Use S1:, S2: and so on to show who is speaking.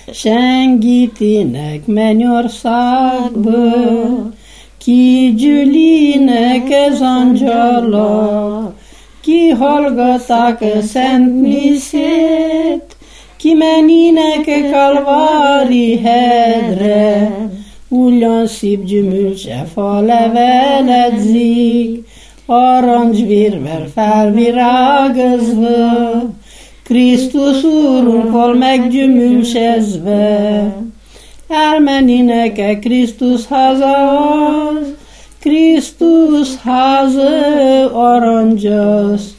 S1: Segítinek mennyországból, kigyűlinek az angyalok, kihallgatták a szent miszét, kimennének a kalvári hegyre, ugyan szép gyümölcse fa leveledzik, aranyzsvérvel felvirágozva, Krisztus Úrunk vol meggyümölcsezve. Elmennének Krisztus házához, Krisztus háza aranyos,